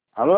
Alô?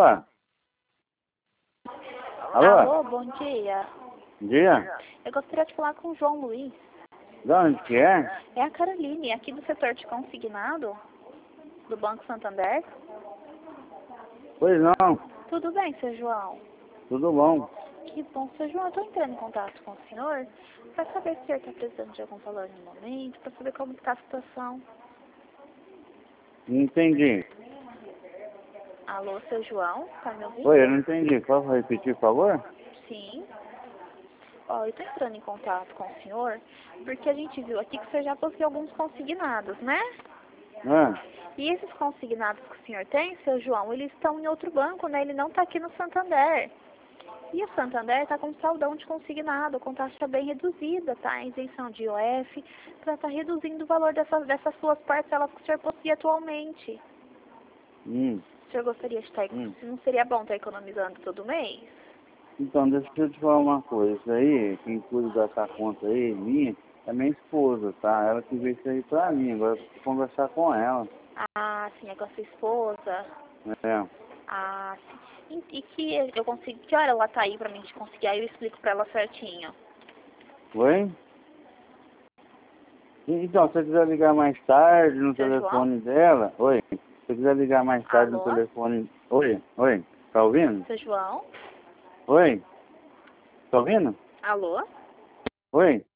Alô? Alô, bom dia. Bom dia? Eu gostaria de falar com o João Luiz. De onde que é? É a Caroline, aqui do setor de consignado, do Banco Santander. Pois não, Tudo bem, seu João? tudo bom. Que bom, seu João. Eu estou entrando em contato com o senhor para saber se o senhor está precisando de algum valor no momento, para saber como está a situação. Não entendi. Alô, seu João? Tá me ouvindo? Oi, eu não entendi. Pode repetir, por favor? Sim. Ó, eu estou entrando em contato com o senhor porque a gente viu aqui que o senhor já possui alguns consignados, né? Ah, E esses consignados que o senhor tem, seu João, eles estão em outro banco, né? Ele não está aqui no Santander. E o Santander está com saldão de consignado, com taxa bem reduzida, tá? Isenção de IOF, para estar reduzindo o valor dessas suas parcelas que o senhor possui atualmente. O senhor gostaria de estar, não seria bom estar economizando todo mês? Então, deixa eu te falar uma coisa. Isso aí, quem cuida dessa conta aí, minha, é minha esposa, tá? Ela que veio isso aí pra mim. Agora eu preciso conversar com ela. Ah, sim, é com a sua esposa. É. Ah, sim. E que eu consigo, que hora ela tá aí pra mim conseguir? Aí eu explico pra ela certinho. Oi? Então, se você quiser ligar mais tarde no Seu João? telefone dela... Oi? Se você quiser ligar mais tarde no Alô? telefone... Oi? Oi? Tá ouvindo? Seu João? Oi? Tá ouvindo? Alô? Oi?